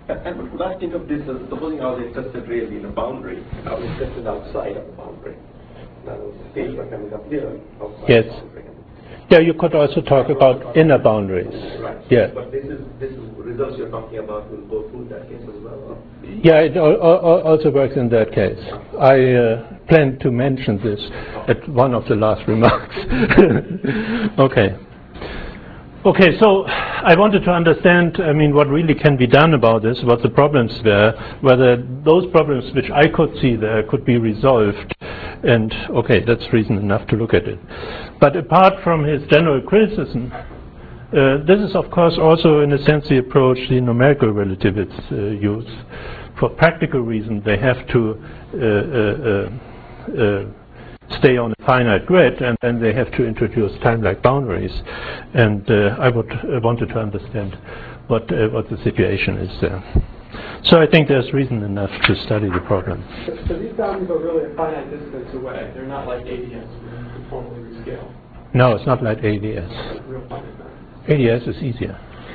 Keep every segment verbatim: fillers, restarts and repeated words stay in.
And would I think of this as, supposing I was interested really in a boundary, I was interested outside of the boundary. Now, things are coming up here, outside yes. the boundary. Yeah, you could also talk about inner boundaries. Right. Yeah. But this is this is results you're talking about will go through that case as well. Or? Yeah, it al al also works in that case. I uh, plan to mention this at one of the last remarks. Okay. Okay, so I wanted to understand, I mean, what really can be done about this, what the problems were, whether those problems which I could see there could be resolved. And, okay, that's reason enough to look at it. But apart from his general criticism, uh, this is, of course, also, in a sense, the approach the numerical relativists uh, use. For practical reasons, they have to uh, uh, uh, uh, stay on a finite grid, and then they have to introduce time-like boundaries. And uh, I would uh, wanted to understand what uh, what the situation is there. So I think there's reason enough to study the problem. So, so these boundaries are really a finite distance away. They're not like A D S, where you can formally rescale. No, it's not like A D S. Like real finite boundaries. A D S is easier.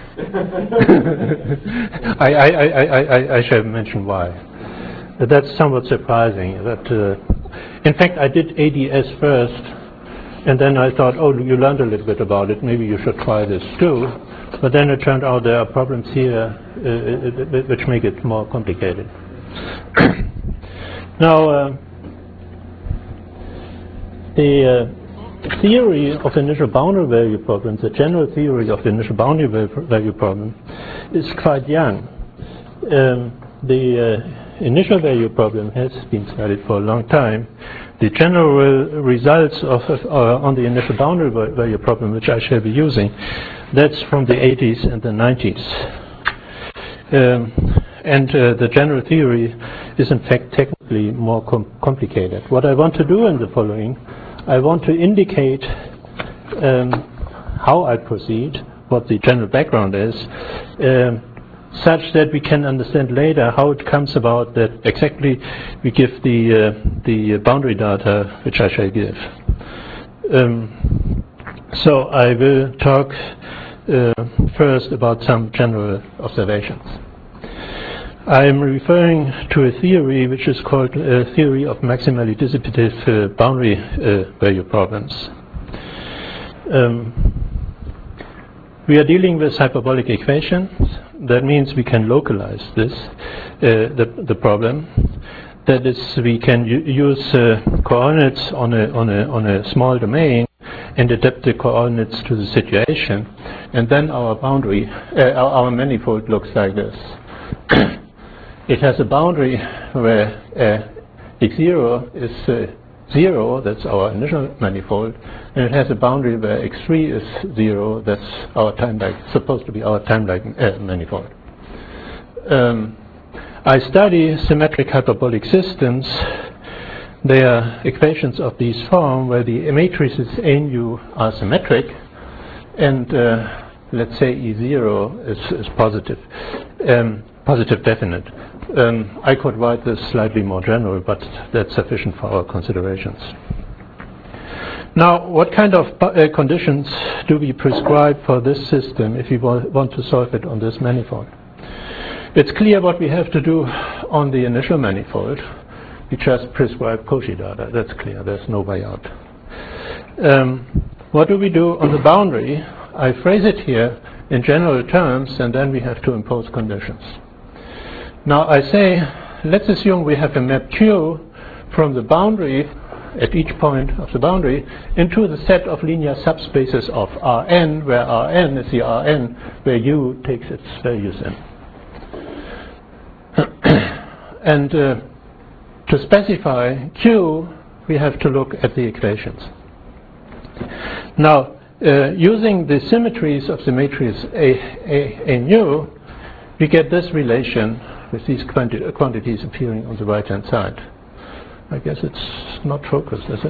I, I, I, I, I should mention why. That's somewhat surprising. That, uh, in fact, I did A D S first, and then I thought, oh, you learned a little bit about it. Maybe you should try this too. But then it turned out there are problems here uh, which make it more complicated. Now, uh, the uh, theory of the initial boundary value problem, the general theory of the initial boundary value problem, is quite young. Um, the uh, initial value problem has been studied for a long time. The general results of, of uh, on the initial boundary value problem, which I shall be using, that's from the eighties and the nineties. Um, and uh, the general theory is in fact technically more com complicated. What I want to do in the following, I want to indicate um, how I proceed, what the general background is, um, such that we can understand later how it comes about that exactly we give the, uh, the boundary data which I shall give. Um, so I will talk uh, first about some general observations. I am referring to a theory which is called a theory of maximally dissipative uh, boundary uh, value problems. Um, we are dealing with hyperbolic equations. That means we can localize this, uh, the, the problem. That is, we can use uh, coordinates on a, on, a, on a small domain and adapt the coordinates to the situation. And then our boundary, uh, our, our manifold looks like this. It has a boundary where uh, x zero is uh, zero, that's our initial manifold, and it has a boundary where x three is zero, that's our time-like, supposed to be our time-like uh, manifold. Um, I study symmetric hyperbolic systems. They are equations of this form where the matrices A nu are symmetric, and uh, let's say E zero is, is positive, um, positive definite. Um, I could write this slightly more general, but that's sufficient for our considerations. Now, what kind of uh, conditions do we prescribe for this system if we wa want to solve it on this manifold? It's clear what we have to do on the initial manifold. We just prescribe Cauchy data. That's clear. There's no way out. Um, what do we do on the boundary? I phrase it here in general terms, and then we have to impose conditions. Now I say, let's assume we have a map Q from the boundary at each point of the boundary into the set of linear subspaces of Rn, where Rn is the Rn where U takes its values in. And uh, to specify Q, we have to look at the equations. Now, uh, using the symmetries of the matrix A, A, A nu, we get this relation with these quanti quantities appearing on the right-hand side. I guess it's not focused, is it?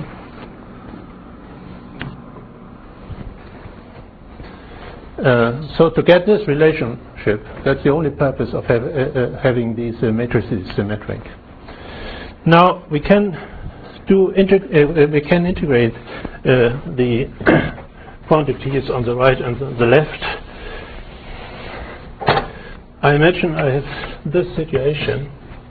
Uh, so to get this relationship, that's the only purpose of have, uh, uh, having these uh, matrices symmetric. Now we can do uh, we can integrate uh, the quantities on the right and the left. I imagine I have this situation.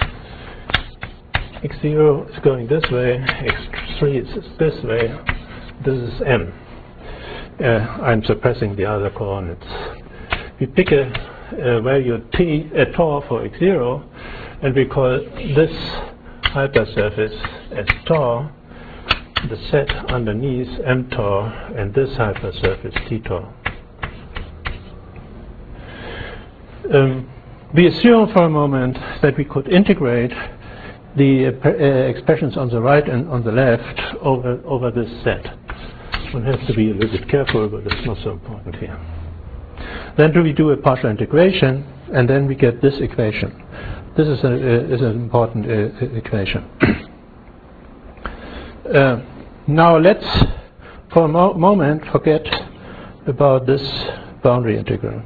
x zero is going this way, x three is this way, this is m. Uh, I'm suppressing the other coordinates. We pick a, a value t, a tau for x zero, and we call this hypersurface as tau, the set underneath m tau, and this hypersurface t tau. Um, we assume for a moment that we could integrate the uh, uh, expressions on the right and on the left over, over this set. One has to be a little bit careful, but it's not so important here. Then do we do a partial integration, and then we get this equation. This is, a, uh, is an important uh, equation. uh, now let's, for a mo moment, forget about this boundary integral.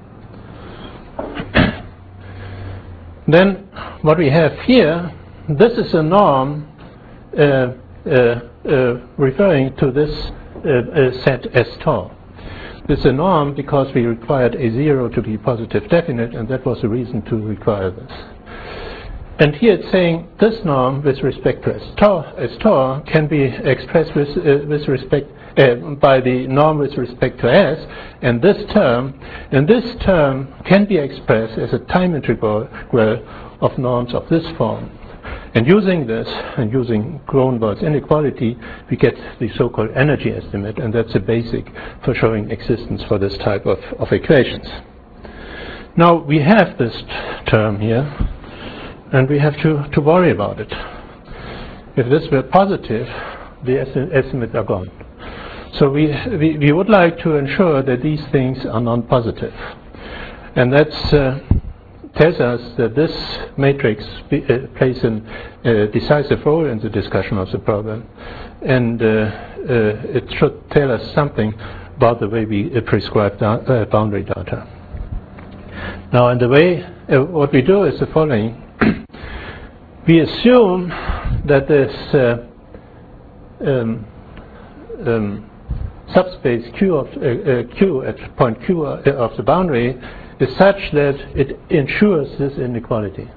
Then what we have here, this is a norm uh, uh, uh, referring to this uh, uh, set S tau. This is a norm because we required a zero to be positive definite, and that was the reason to require this. And here it's saying this norm with respect to S tau, S tau can be expressed with, uh, with respect uh, by the norm with respect to S, and this term, and this term can be expressed as a time integral of norms of this form. And using this, and using Grunwald's inequality, we get the so-called energy estimate, and that's a basic for showing existence for this type of, of equations. Now we have this term here, and we have to, to worry about it. If this were positive, the esti estimates are gone. So we, we, we would like to ensure that these things are non-positive. And that's uh, tells us that this matrix be, uh, plays a uh, decisive role in the discussion of the problem, and uh, uh, it should tell us something about the way we uh, prescribe da uh, boundary data. Now, in the way, uh, what we do is the following. We assume that this uh, um, um, subspace Q of uh, uh, Q at point Q of the boundary is such that it ensures this inequality.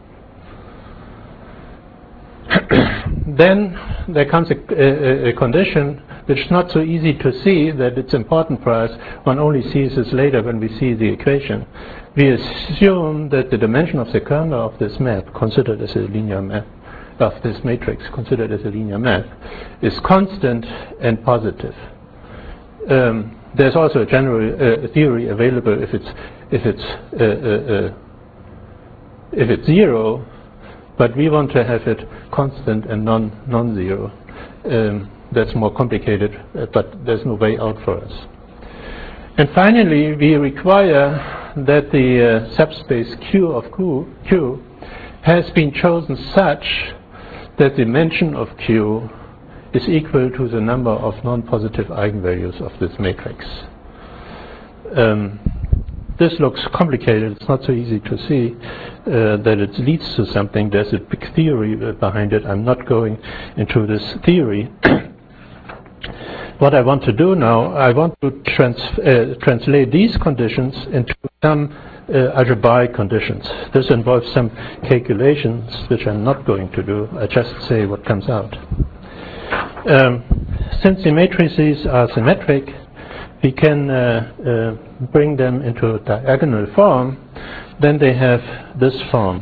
Then there comes a, a, a condition which is not so easy to see that it's important for us. One only sees this later when we see the equation. We assume that the dimension of the kernel of this map, considered as a linear map, of this matrix, considered as a linear map, is constant and positive. Um, there's also a general uh, theory available if it's if it's uh, uh, uh, if it's zero, but we want to have it constant and non non-zero. Um, that's more complicated, uh, but there's no way out for us. And finally, we require that the uh, subspace Q of Q, Q has been chosen such that the dimension of Q is equal to the number of non-positive eigenvalues of this matrix. Um, this looks complicated. It's not so easy to see uh, that it leads to something. There's a big theory behind it. I'm not going into this theory. What I want to do now, I want to trans uh, translate these conditions into some uh, algebraic conditions. This involves some calculations, which I'm not going to do. I just say what comes out. Um, since the matrices are symmetric, we can uh, uh, bring them into a diagonal form. Then they have this form.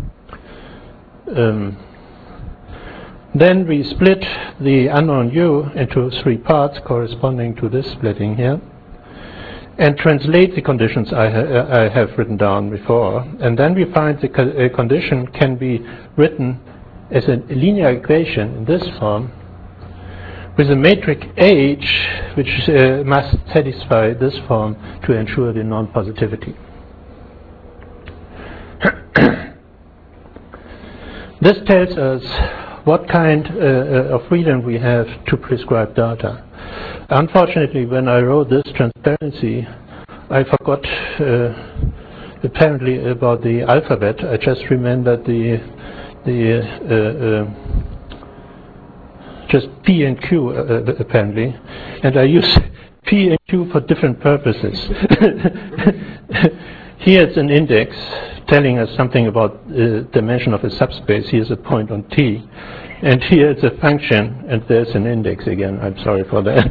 Um, then we split the unknown u into three parts corresponding to this splitting here, and translate the conditions I, ha I have written down before. And then we find the co uh, condition can be written as a linear equation in this form, with a matrix H which uh, must satisfy this form to ensure the non-positivity. This tells us what kind uh, of freedom we have to prescribe data. Unfortunately, when I wrote this transparency, I forgot uh, apparently about the alphabet. I just remembered the the uh, uh, just P and Q uh, apparently, and I use P and Q for different purposes. here it's an index telling us something about the uh, dimension of a subspace. Here's a point on T. And here it's a function, and there's an index again. I'm sorry for that.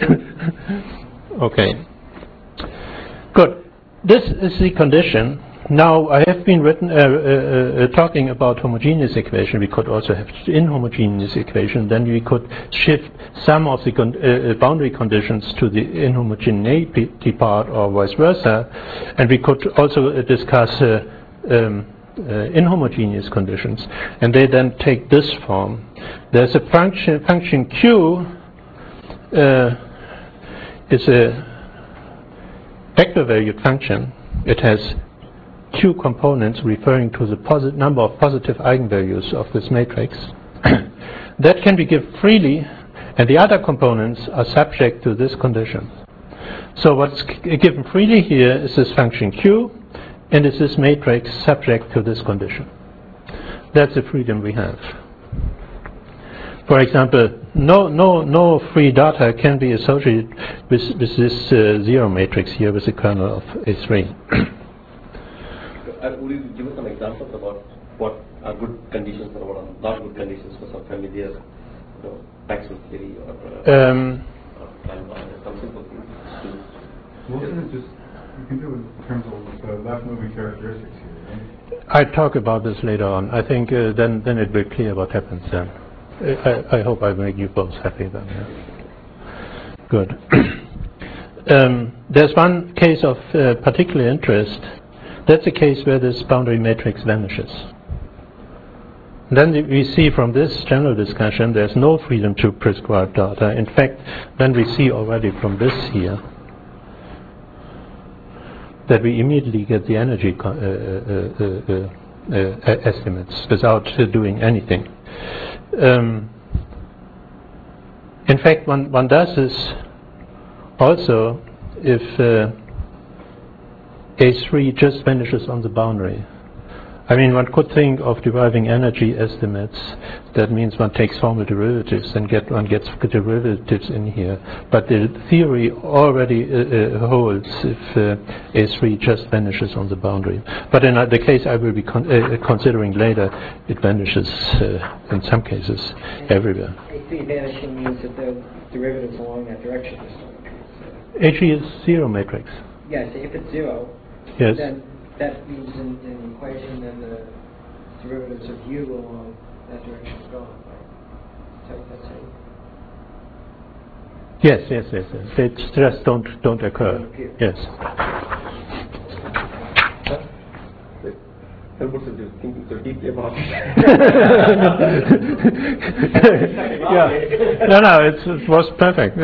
Okay. Good. This is the condition. Now, I have been written, uh, uh, uh, talking about homogeneous equation. We could also have inhomogeneous equation. Then we could shift some of the con uh, boundary conditions to the inhomogeneity part or vice versa. And we could also uh, discuss uh, um, uh, inhomogeneous conditions. And they then take this form. There's a function, function Q uh, is a vector valued function. It has Q components referring to the posit number of positive eigenvalues of this matrix. That can be given freely, and the other components are subject to this condition. So what's given freely here is this function Q, and is this matrix subject to this condition. That's the freedom we have. For example, no, no, no free data can be associated with, with this uh, zero matrix here with the kernel of A three. Uh, would you give us some examples about what are good conditions and what are not good conditions for some familiar, you know, Maxwell theory or, uh, um, or time bound, some simple things? Wasn't it just, you can do it in terms of the left moving characteristics here, right? I talk about this later on. I think uh, then, then it will be clear what happens then. I, I hope I make you both happy then. Yeah. Good. um, there's one case of uh, particular interest. That's a case where this boundary matrix vanishes. Then we see from this general discussion there's no freedom to prescribe data. In fact, then we see already from this here that we immediately get the energy uh, uh, uh, uh, uh, estimates without uh, doing anything. Um, in fact, one, one does this also if uh, A three just vanishes on the boundary. I mean, one could think of deriving energy estimates. That means one takes formal derivatives and get one gets derivatives in here. But the theory already uh, uh, holds if uh, A three just vanishes on the boundary. But in uh, the case I will be con uh, considering later, it vanishes uh, in some cases everywhere. A three vanishing means that the derivatives along that direction are still true. A three is zero matrix. Yes, if it's zero, yes. Then that means in, in the equation then the derivatives of u along that direction is gone, right? Is that what that's saying? Yes, yes, yes, yes. They just don't don't occur. Don't appear. Yes. Helmut is thinking so deeply about it. Yeah. No, no, it's, it was perfect.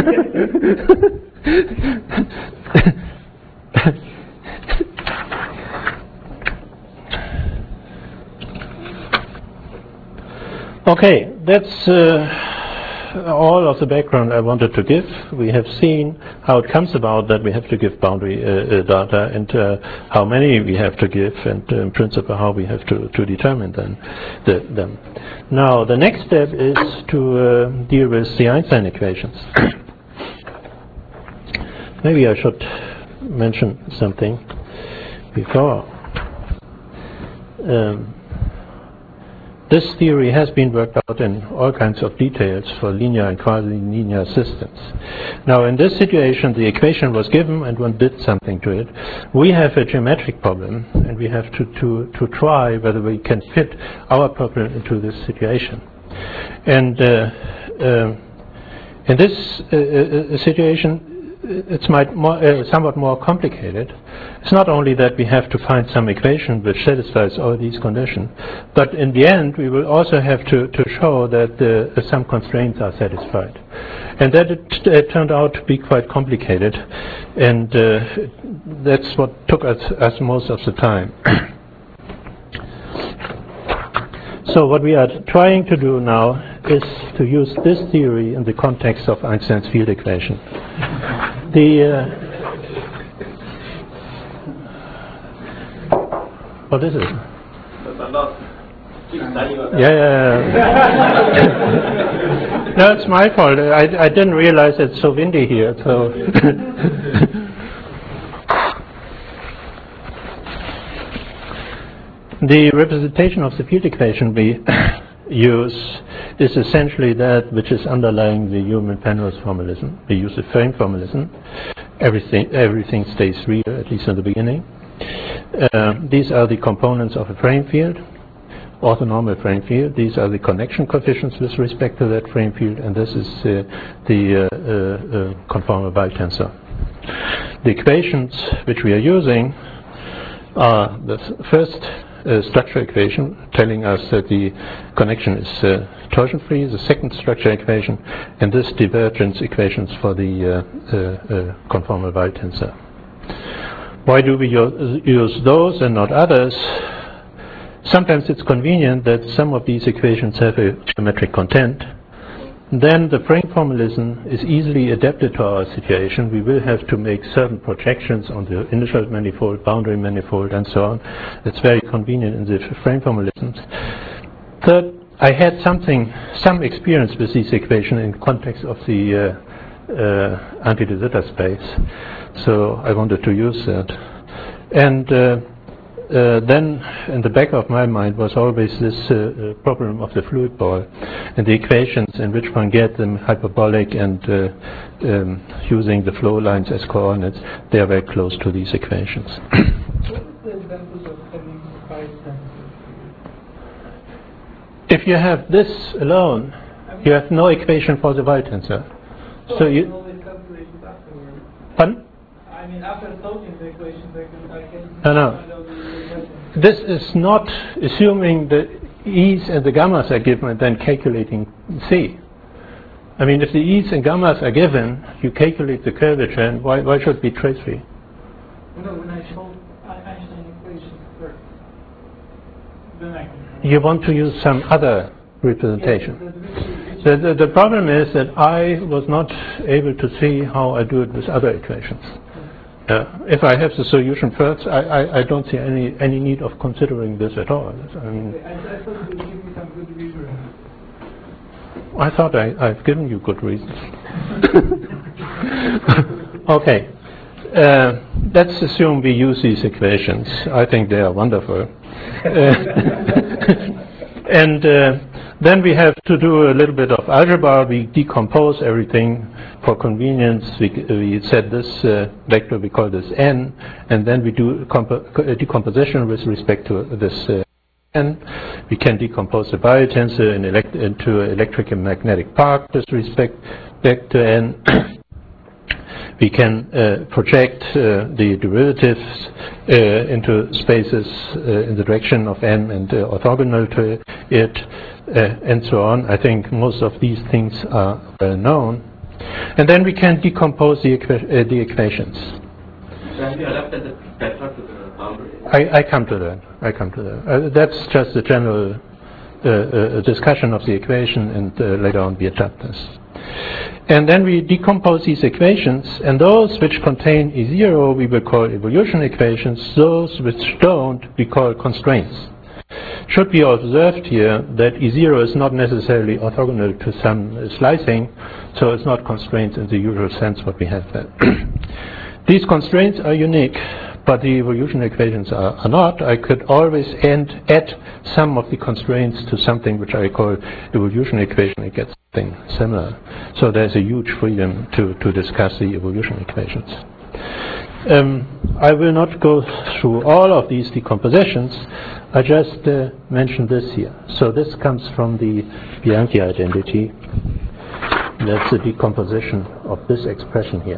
Okay, that's uh, all of the background I wanted to give. We have seen how it comes about that we have to give boundary uh, uh, data, and uh, how many we have to give, and uh, in principle how we have to, to determine them, the, them. Now, the next step is to uh, deal with the Einstein equations. Maybe I should mention something before. Um, This theory has been worked out in all kinds of details for linear and quasi-linear systems. Now, in this situation, the equation was given and one did something to it. We have a geometric problem, and we have to, to, to try whether we can fit our problem into this situation. And uh, uh, in this uh, uh, situation, it's might more, uh, somewhat more complicated. It's not only that we have to find some equation which satisfies all these conditions, but in the end we will also have to, to show that uh, some constraints are satisfied. And that it, it turned out to be quite complicated, and uh, that's what took us, us most of the time. So what we are trying to do now is to use this theory in the context of Einstein's field equation. The uh, what is it? Yeah, yeah, yeah. No, it's my fault. I, I didn't realize it's so windy here. So The representation of the field equation we use is essentially that which is underlying the Newman-Penrose formalism. We use the frame formalism. Everything, everything stays real, at least in the beginning. Uh, these are the components of a frame field, orthonormal frame field. These are the connection coefficients with respect to that frame field, and this is uh, the uh, uh, uh, conformal Weyl tensor. The equations which we are using are the first uh, structure equation telling us that the connection is uh, torsion-free, the second structure equation, and this divergence equations for the uh, uh, uh, conformal Weyl tensor. Why do we use those and not others? Sometimes it's convenient that some of these equations have a geometric content. Then the frame formalism is easily adapted to our situation. We will have to make certain projections on the initial manifold, boundary manifold, and so on. It's very convenient in the frame formalisms. Third, I had something, some experience with this equation in context of the uh, uh, anti-de Sitter space, so I wanted to use that. And uh, Uh, then, in the back of my mind was always this uh, uh, problem of the fluid ball and the equations in which one get them hyperbolic and uh, um, using the flow lines as coordinates. They are very close to these equations. What is the advantage of having Weyl tensor? If you have this alone, you have no equation for the Weyl tensor. So, So you you can always calculate it afterwards. pardon? I mean, after solving the equations, I can, I can No, no. find out the equation. This is not assuming the E's and the gammas are given and then calculating C. I mean, if the E's and gammas are given, you calculate the curvature, and why, why should it be trace-free? No, when I solve Einstein equation first, then I can. You want to use some other representation. Yes, but which- which- The, the, the problem is that I was not able to see how I do it with other equations. Uh, if I have the solution first, I, I, I don't see any, any need of considering this at all. I mean, I, I thought you would give me some good reason. I thought I, I've given you good reasons. Okay. Uh, let's assume we use these equations. I think they are wonderful. Uh, and uh, then we have to do a little bit of algebra. We decompose everything for convenience. We, we set this uh, vector, we call this n, and then we do decomposition with respect to this uh, n. We can decompose the Weyl tensor in elect into electric and magnetic part with respect back to n. We can uh, project uh, the derivatives uh, into spaces uh, in the direction of n and uh, orthogonal to it, uh, and so on. I think most of these things are well known. And then we can decompose the, equa uh, the equations. Have you adapted the tetra to the boundary? I, I come to that. I come to that. Uh, that's just a general uh, uh, discussion of the equation, and uh, later on we adapt this. And then we decompose these equations, and those which contain E zero we will call evolution equations, those which don't we call constraints. Should be observed here that E zero is not necessarily orthogonal to some uh, slicing, so it's not constraints in the usual sense what we have there. These constraints are unique, but the evolution equations are, are not. I could always end, add some of the constraints to something which I call evolution equation and get something similar. So there's a huge freedom to, to discuss the evolution equations. Um, I will not go through all of these decompositions. I just uh, mentioned this here. So this comes from the Bianchi identity. That's the decomposition of this expression here.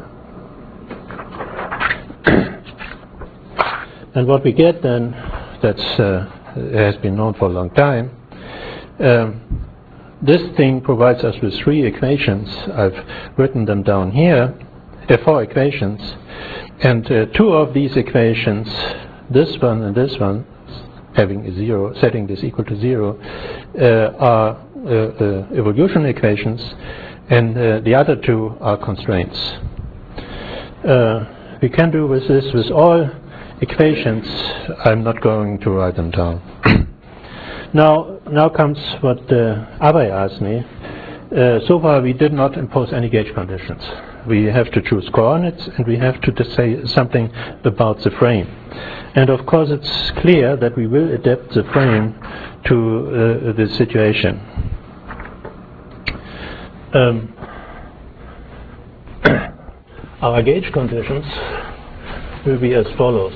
And what we get then, that's uh, has been known for a long time. Um, this thing provides us with three equations. I've written them down here. There are four equations, and uh, two of these equations, this one and this one, having a zero, setting this equal to zero, uh, are uh, uh, evolution equations, and uh, the other two are constraints. Uh, we can do with this with all equations. I'm not going to write them down. now, now comes what uh, Abhay asked me. Uh, so far, we did not impose any gauge conditions. We have to choose coordinates, and we have to say something about the frame. And of course it's clear that we will adapt the frame to uh, the situation. Um, our gauge conditions will be as follows.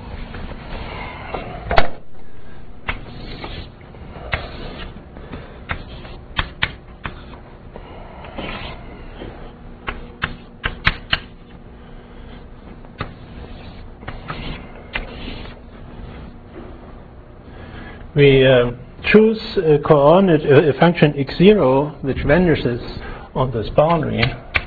We uh, choose a coordinate, a, a function x zero, which vanishes on this boundary.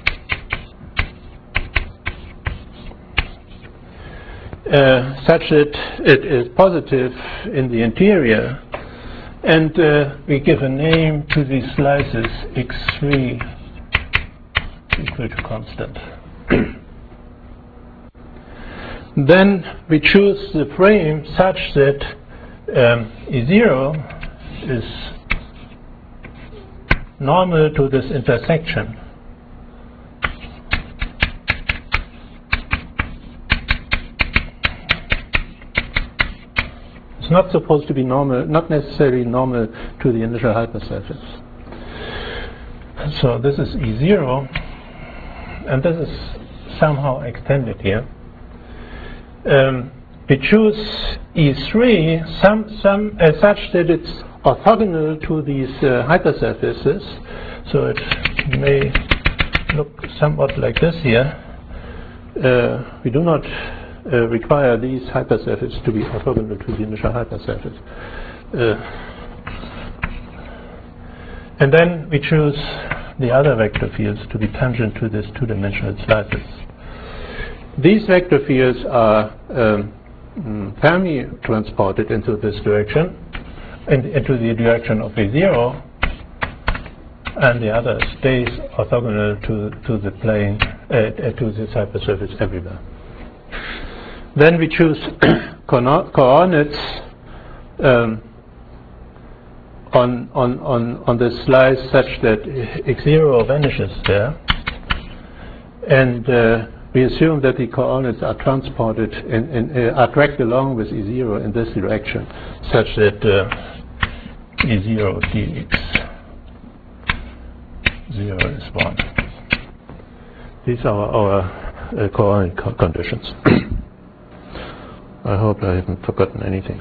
Uh, such that it is positive in the interior, and uh, we give a name to these slices x three equal to constant. Then we choose the frame such that um, E zero is normal to this intersection. It's not supposed to be normal, not necessarily normal to the initial hypersurface. So this is E zero, and this is somehow extended here. Um, we choose E three some, some, as such that it's orthogonal to these uh, hypersurfaces, so it may look somewhat like this here. Uh, we do not uh, require these hypersurfaces to be orthogonal to the initial hypersurface. Uh, and then we choose the other vector fields to be tangent to these two-dimensional slices. These vector fields are um, Fermi transported into this direction, and into the direction of A zero, and the other stays orthogonal to, to the plane, uh, to this hypersurface everywhere. Then we choose co coordinates um, on, on, on, on the slice such that x zero vanishes there, and uh, we assume that the coordinates are transported, in, in, uh, are dragged along with E zero in this direction, such that uh, E zero dx zero is one. These are our uh, coordinate co conditions. I hope I haven't forgotten anything.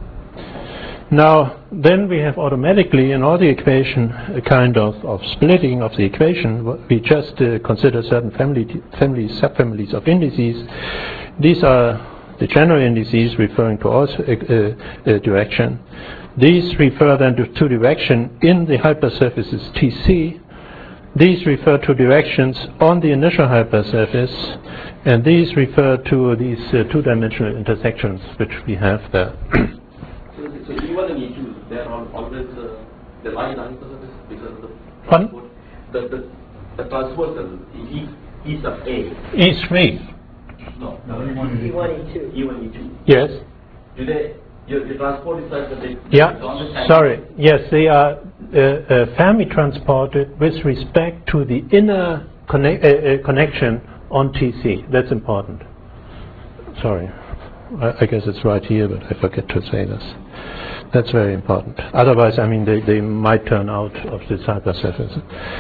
Now, then we have automatically in all the equation a kind of, of splitting of the equation. We just uh, consider certain family, family subfamilies of indices. These are the general indices referring to all uh, uh, direction. These refer then to, to direction in the hypersurfaces T C. These refer to directions on the initial hypersurface, and these refer to these uh, two-dimensional intersections which we have there. So E one and E two, they are all always uh, they lie in the hypersurface because of the Pardon? The, the, the transversal E, E sub A. E three. No, No, E one and E one, E two. E one, E two. Yes. Do they, your, your transport is such that they... Yeah, it's on the time. sorry. Yes, they are uh, uh, Fermi transported with respect to the inner conne uh, uh, connection on T C. That's important. Sorry. I, I guess it's right here, but I forget to say this. That's very important. Otherwise, I mean, they, they might turn out of this hypersurface.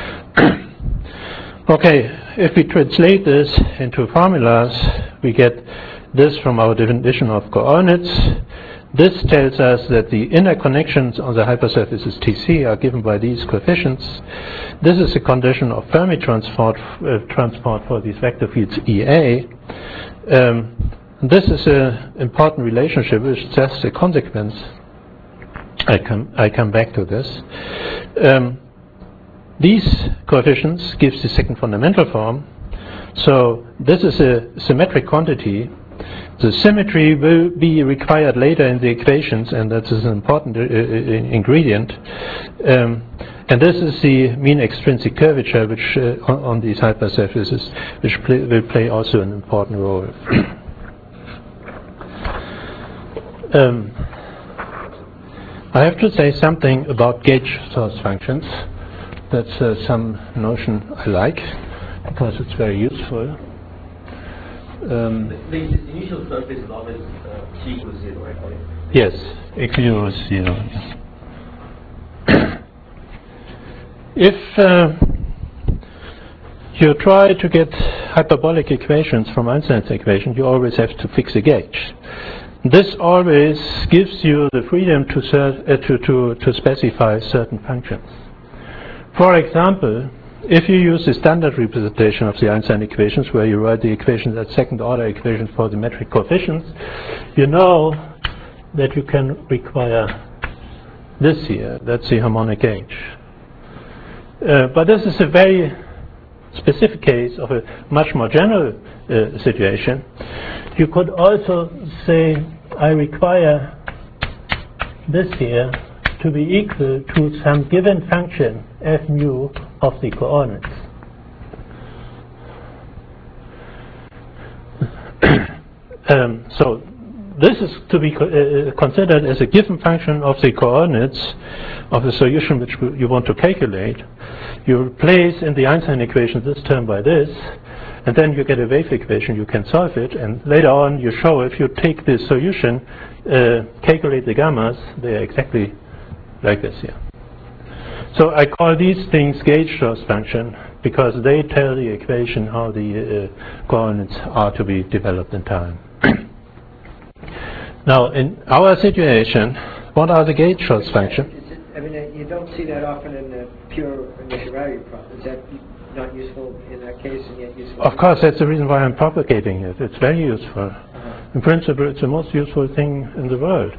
Okay, if we translate this into formulas, we get this from our definition of coordinates. This tells us that the inner connections on the hypersurfaces T C are given by these coefficients. This is a condition of Fermi transport, uh, transport for these vector fields E A. Um, this is an important relationship, which is just a consequence. I come, I come back to this. Um, these coefficients gives the second fundamental form. So this is a symmetric quantity. The symmetry will be required later in the equations, and that is an important uh, ingredient. Um, and this is the mean extrinsic curvature, which uh, on, on these hypersurfaces, which play, will play also an important role. um, I have to say something about gauge source functions. That's uh, some notion I like, because it's very useful. Um, The, the initial surface is always uh, T equals zero, right? Or yes, x zero is zero. If uh, you try to get hyperbolic equations from Einstein's equation, you always have to fix a gauge. This always gives you the freedom to, uh, to, to, to specify certain functions. For example, if you use the standard representation of the Einstein equations, where you write the equations as second order equations for the metric coefficients, you know that you can require this here. That's the harmonic gauge. Uh, but this is a very specific case of a much more general uh, situation. You could also say, I require this here to be equal to some given function f mu of the coordinates. um, so this is to be co uh, considered as a given function of the coordinates of the solution which you want to calculate. You replace in the Einstein equation this term by this, and then you get a wave equation. You can solve it, and later on you show if you take this solution, uh, calculate the gammas, they are exactly like this here. So I call these things gauge-source function because they tell the equation how the uh, coordinates are to be developed in time. Now, in our situation, what are the gauge-source functions? I mean, uh, you don't see that often in the pure initial value problem. Is that not useful in that case and yet useful? Of course, that's the reason why I'm propagating it. It's very useful. Uh-huh. In principle, it's the most useful thing in the world.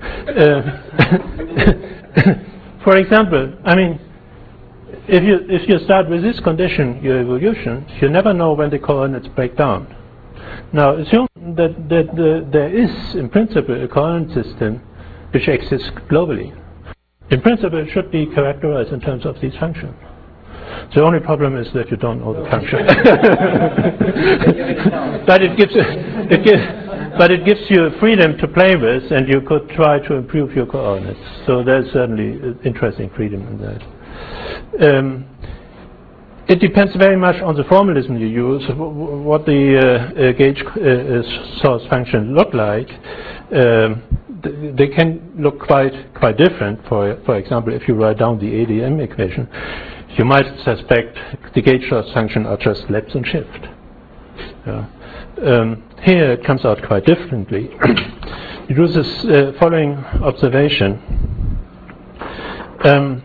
Uh, for example, I mean, if you if you start with this condition, your evolution, you never know when the coordinates break down. Now, assume that that the, there is, in principle, a coordinate system which exists globally. In principle, it should be characterized in terms of these functions. The only problem is that you don't know the function. But it gives it gives, but it gives you freedom to play with, and you could try to improve your coordinates. So there's certainly interesting freedom in that. Um, it depends very much on the formalism you use, what the uh, uh, gauge uh, source function look like. Um, they can look quite quite different. For for example, if you write down the A D M equation, you might suspect the gauge source function are just lapse and shift. Yeah. Um, here it comes out quite differently. You do this uh, following observation. Um,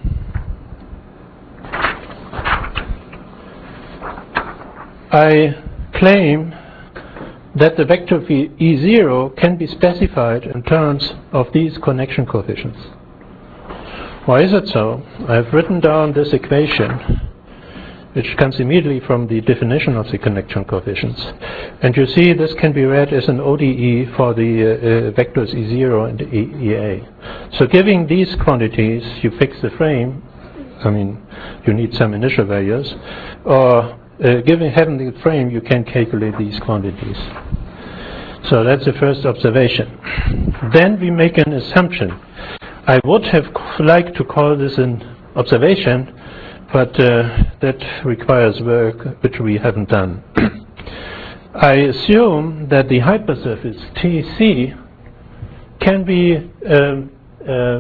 I claim that the vector E zero can be specified in terms of these connection coefficients. Why is it so? I've written down this equation, which comes immediately from the definition of the connection coefficients. And you see this can be read as an O D E for the uh, uh, vectors E zero and E A. So giving these quantities, you fix the frame. I mean, you need some initial values. Or Uh, given having the frame, you can calculate these quantities. So that's the first observation. Then we make an assumption. I would have liked to call this an observation, but uh, that requires work which we haven't done. I assume that the hypersurface T C can be um, uh,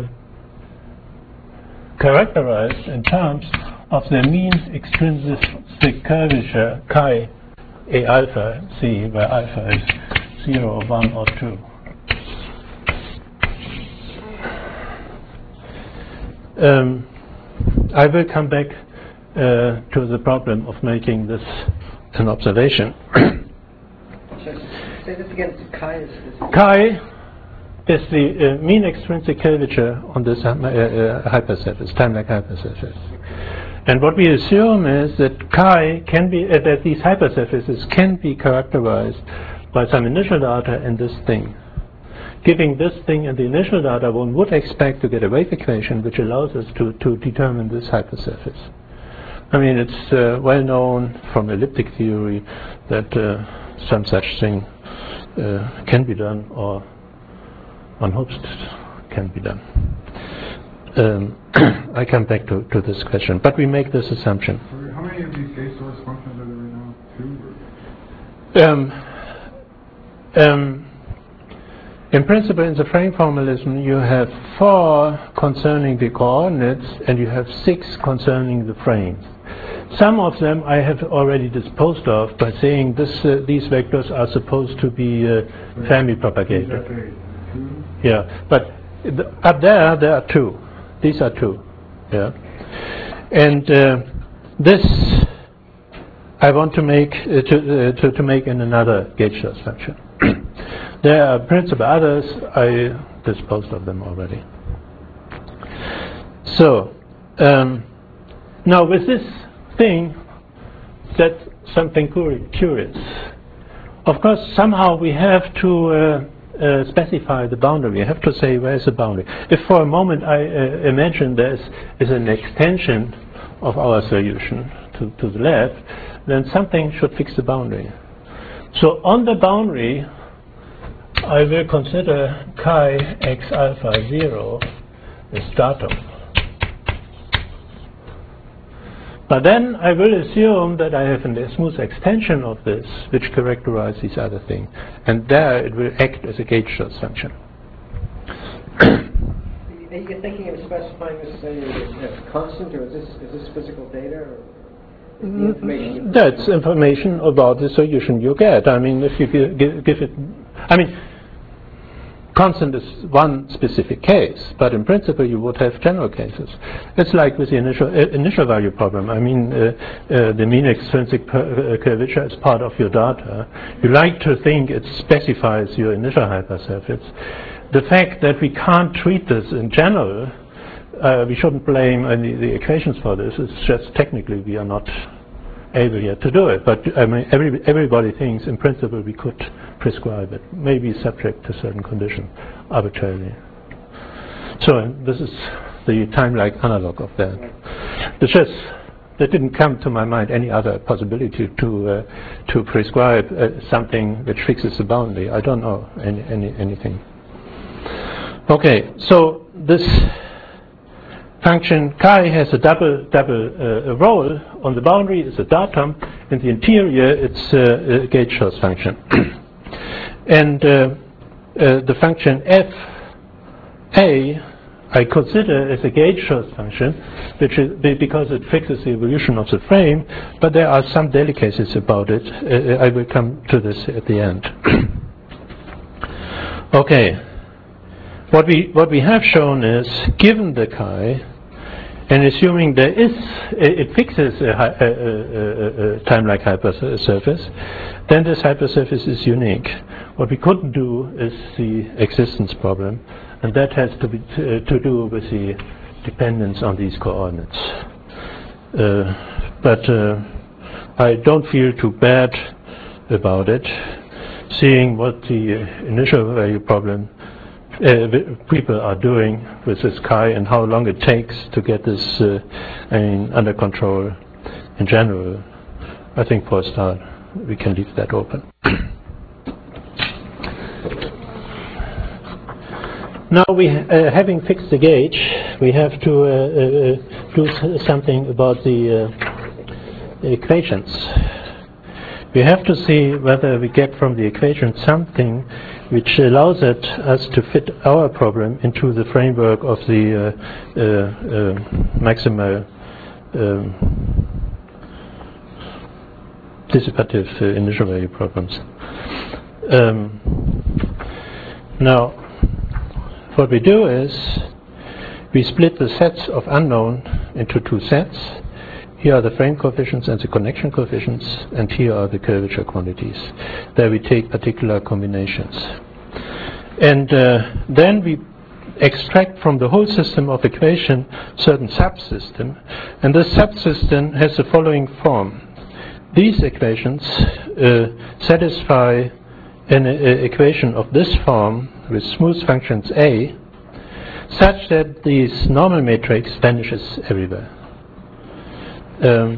characterized in terms of the mean extrinsic curvature chi A alpha C, where alpha is zero, one, or two. Um, I will come back uh, to the problem of making this an observation. Say this again. Chi is, is Chi is the uh, mean extrinsic curvature on this uh, uh, hypersurface, time-like hypersurface. And what we assume is that chi can be, uh, that these hypersurfaces can be characterized by some initial data in this thing. Giving this thing in the initial data, one would expect to get a wave equation which allows us to, to determine this hypersurface. I mean, it's uh, well known from elliptic theory that uh, some such thing uh, can be done, or one hopes it can be done. Um, I come back to, to this question, but we make this assumption. How many of these gauge source functions are there right now? Two? Or? Um, um, in principle, in the frame formalism, you have four concerning the coordinates, and you have six concerning the frames. Some of them I have already disposed of by saying this, uh, these vectors are supposed to be uh, family propagated. Yeah, but th up there, there are two. These are two. Yeah, and uh, this I want to make uh, to, uh, to to make in another Gauge-Schurz function. There are principal others. I disposed of them already. So um, now with this thing, that's something curious. Of course, somehow we have to uh, uh, specify the boundary. We have to say where's the boundary. If for a moment I uh, imagine there is, is an extension of our solution to, to the left, then something should fix the boundary. So on the boundary, I will consider chi x alpha zero as datum. But then I will assume that I have a smooth extension of this, which characterizes these other things. And there it will act as a Gauge-Schurz function. Are you thinking of specifying this as constant, or is this, is this physical data? Or is the information That's information about the solution you get. I mean, if you give, give it... I mean, constant is one specific case, but in principle you would have general cases. It's like with the initial uh, initial value problem. I mean, uh, uh, the mean extrinsic per, uh, curvature is part of your data. You like to think it specifies your initial hypersurface. The fact that we can't treat this in general, uh, we shouldn't blame any the equations for this. It's just technically we are not able yet to do it. But I mean, every, everybody thinks in principle we could prescribe it, maybe subject to certain conditions arbitrarily. So uh, this is the time-like analog of that. It's just that didn't come to my mind any other possibility to uh, to prescribe uh, something which fixes the boundary. I don't know any, any anything. Okay, so this function chi has a double double uh, role. On the boundary it's a datum. In the interior it's uh, a Gauge-Schurz function. And uh, uh, the function f a I consider as a Gauge-Schurz function, which is because it fixes the evolution of the frame. But there are some delicacies about it. Uh, I will come to this at the end. Okay. What we what we have shown is, given the chi, and assuming there is, it fixes a, a, a, a time-like hypersurface, then this hypersurface is unique. What we couldn't do is the existence problem, and that has to be to, to do with the dependence on these coordinates. Uh, but uh, I don't feel too bad about it, seeing what the initial value problem Uh, people are doing with this chi and how long it takes to get this uh, I mean, under control in general. I think for a start we can leave that open. Now we, uh, having fixed the gauge, we have to uh, uh, do something about the uh, equations. We have to see whether we get from the equation something which allows it, us to fit our problem into the framework of the uh, uh, uh, maximal um, dissipative uh, initial value problems. Um, now, what we do is we split the sets of unknown into two sets. Here are the frame coefficients and the connection coefficients, and here are the curvature quantities. There we take particular combinations. And uh, then we extract from the whole system of equation certain subsystem, and this subsystem has the following form. These equations uh, satisfy an uh, equation of this form with smooth functions A, such that this normal matrix vanishes everywhere. Um,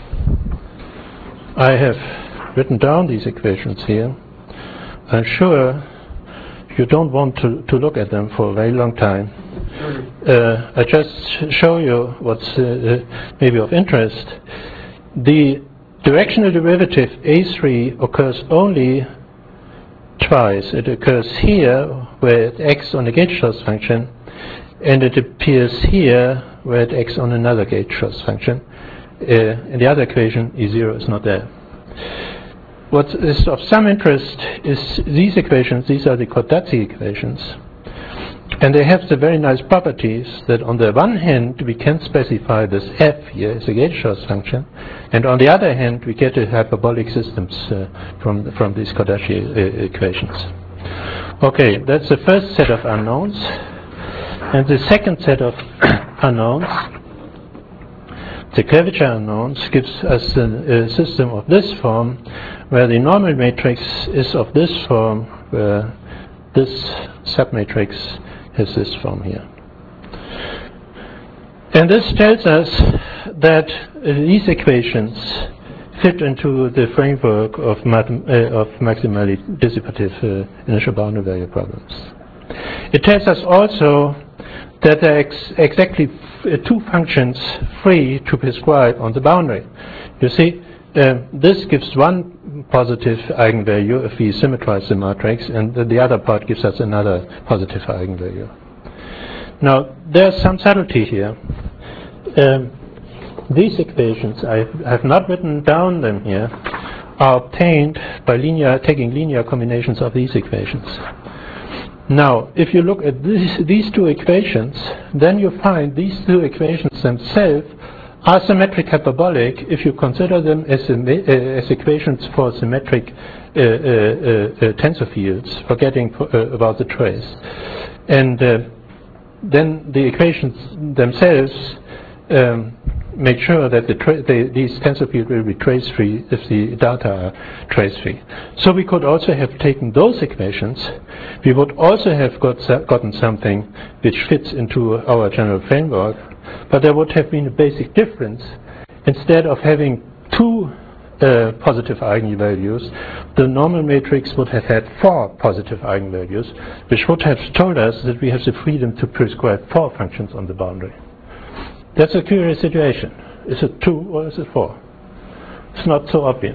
I have written down these equations here. I'm sure you don't want to, to look at them for a very long time. Uh, I just show you what's uh, maybe of interest. The directional derivative A three occurs only twice. It occurs here, where it acts on a gauge-source function, and it appears here, where it acts on another gauge-source function. Uh, in the other equation, E zero is not there. What is of some interest is these equations. These are the Cordazzi equations. And they have the very nice properties that on the one hand we can specify this f here as a gauge-source function, and on the other hand we get a hyperbolic systems uh, from, from these Cordazzi uh, equations. Okay, that's the first set of unknowns. And the second set of unknowns, the curvature unknowns, gives us a, a system of this form, where the normal matrix is of this form, where this submatrix has this form here. And this tells us that uh, these equations fit into the framework of, uh, of maximally dissipative uh, initial boundary value problems. It tells us also that there are ex exactly f uh, two functions free to prescribe on the boundary. You see, uh, this gives one positive eigenvalue if we symmetrize the matrix, and the, the other part gives us another positive eigenvalue. Now, there's some subtlety here. Um, these equations, I have not written down them here, are obtained by linear, taking linear combinations of these equations. Now, if you look at this, these two equations, then you find these two equations themselves are symmetric hyperbolic if you consider them as, uh, as equations for symmetric uh, uh, uh, tensor fields, forgetting uh, about the trace. And uh, then the equations themselves um, make sure that the tra the, these tensor fields will be trace-free if the data are trace-free. So we could also have taken those equations. We would also have got gotten something which fits into our general framework, but there would have been a basic difference. Instead of having two uh, positive eigenvalues, the normal matrix would have had four positive eigenvalues, which would have told us that we have the freedom to prescribe four functions on the boundary. That's a curious situation. Is it two or is it four? It's not so obvious.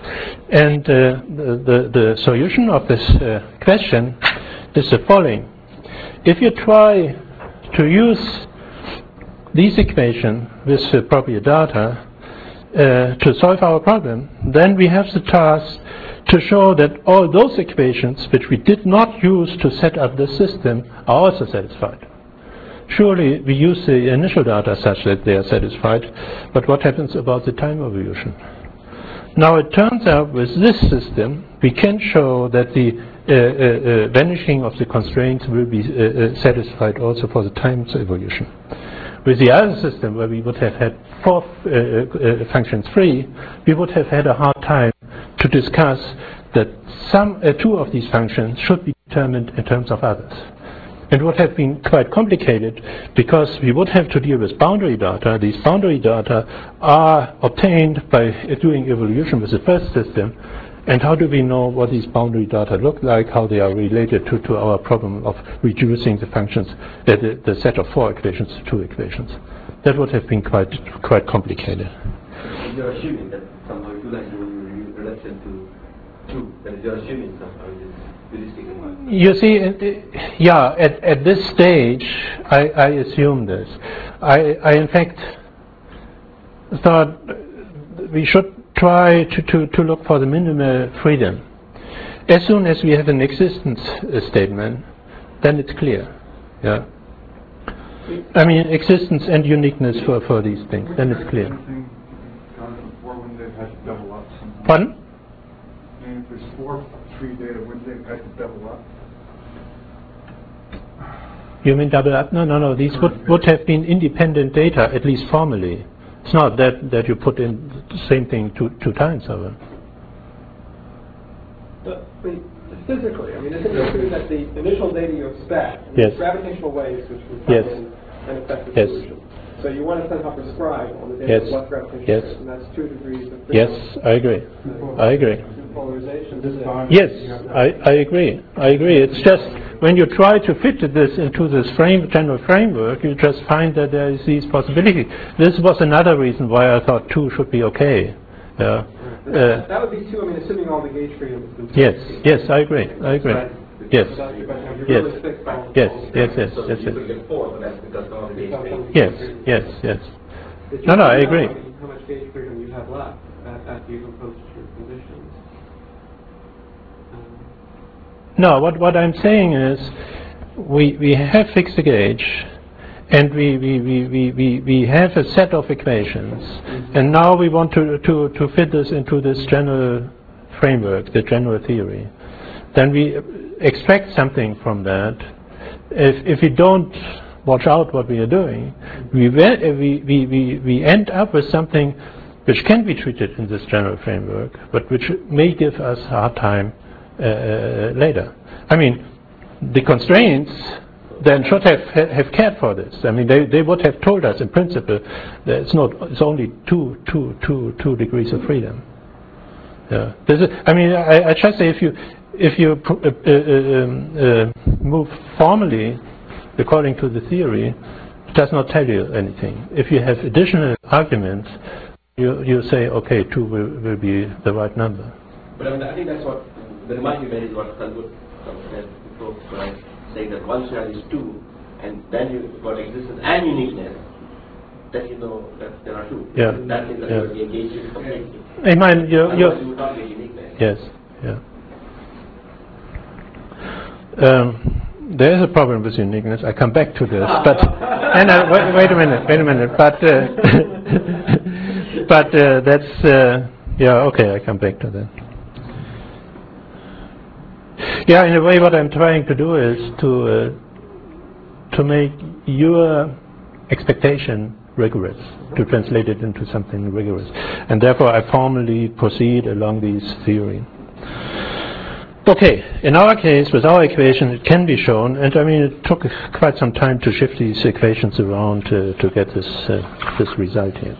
And uh, the, the, the solution of this uh, question is the following. If you try to use these equations with appropriate data uh, to solve our problem, then we have the task to show that all those equations which we did not use to set up the system are also satisfied. Surely we use the initial data such that they are satisfied, but what happens about the time evolution? Now it turns out with this system we can show that the uh, uh, uh, vanishing of the constraints will be uh, uh, satisfied also for the time evolution. With the other system, where we would have had four uh, uh, functions free, we would have had a hard time to discuss that some uh, two of these functions should be determined in terms of others. It would have been quite complicated because we would have to deal with boundary data. These boundary data are obtained by doing evolution with the first system. And how do we know what these boundary data look like, how they are related to, to our problem of reducing the functions, uh, the, the set of four equations to two equations? That would have been quite quite complicated. You're assuming that somehow you like you relation to two, that you're assuming somehow this. You see, uh, yeah, at, at this stage, I, I assume this. I, I, in fact, thought we should try to, to, to look for the minimal freedom. As soon as we have an existence uh, statement, then it's clear. Yeah. I mean, existence and uniqueness for, for these things, then it's clear. Pardon? And if there's four free data, wouldn't they have to double up? You mean double up? No, no, no. These would, would have been independent data, at least formally. It's not that, that you put in the same thing two, two times over. But, but physically, I mean, isn't it true that the initial data you expect, I mean, yes. gravitational waves, which will come yes. in and affect the yes. solution. So you want to somehow prescribe on the data yes. of what gravitational yes. is, and that's two degrees of freedom. Yes, I agree. Uh, I agree. Polarization. Yes, I, I agree. I agree. It's just when you try to fit this into this frame, general framework, you just find that there is these possibilities. This was another reason why I thought two should be okay. Yeah. Uh, that would be two. I mean, assuming all the gauge freedom is. yes, yes, I agree. I agree. Right. Yes. But you have your Yes. really fixed balance. Yes, yes, yes, So yes, you yes. could get four, but that's because of the gauge freedom. Yes, yes, yes. That you No, no, I know agree. How, many, how much gauge freedom you have left uh, after you've imposed your conditions. Um, No, what, what I'm saying is we, we have fixed the gauge and we, we, we, we, we, we have a set of equations and now we want to, to, to fit this into this general framework, the general theory. Then we extract something from that. If, if we don't watch out what we are doing, we, we, we, we, we end up with something which can be treated in this general framework, but which may give us a hard time uh, later. I mean, the constraints then should have have cared for this. I mean, they, they would have told us in principle that it's not it's only two two two two degrees of freedom. Yeah, this is, I mean, I, I just say if you if you uh, uh, um, uh, move formally according to the theory, it does not tell you anything. If you have additional arguments, you you say okay, two will, will be the right number. But I mean, I think that's what the remark you made is what Salgut said before, right? Saying that one shell is two, and then you've got existence and uniqueness. Then you know that there are two. Yeah. That means that Yeah. you are engaged in completely. I mean, you Otherwise you you would not get uniqueness. yes, yeah. Um, there is a problem with uniqueness. I come back to this, but and uh, wait, wait a minute, wait a minute. But uh, but uh, that's uh, yeah. Okay, I come back to that. Yeah, in a way, what I'm trying to do is to uh, to make your expectation rigorous, to translate it into something rigorous, and therefore I formally proceed along these theory. Okay, in our case, with our equation, it can be shown, and I mean, it took quite some time to shift these equations around to, to get this uh, this result here.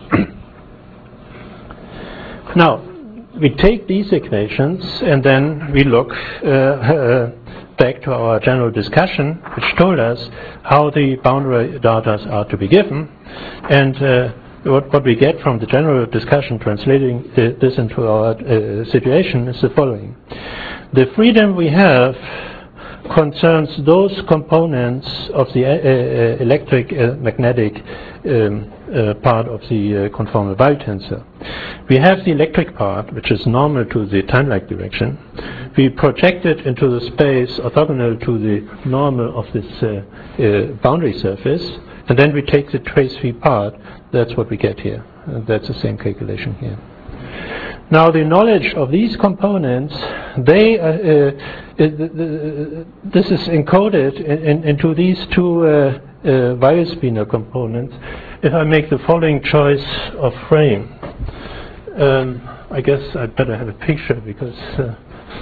Now, we take these equations and then we look uh, uh, back to our general discussion, which told us how the boundary data are to be given, and uh, what, what we get from the general discussion translating uh, this into our uh, situation is the following. The freedom we have concerns those components of the uh, uh, electric uh, magnetic um, uh, part of the uh, conformal biotensor. We have the electric part, which is normal to the time-like direction. We project it into the space orthogonal to the normal of this uh, uh, boundary surface, and then we take the trace-free part. That's what we get here. And that's the same calculation here. Now, the knowledge of these components, they uh, uh, uh, this is encoded in, in, into these two uh, uh, Weierspieler components. If I make the following choice of frame, um, I guess I'd better have a picture because. Uh,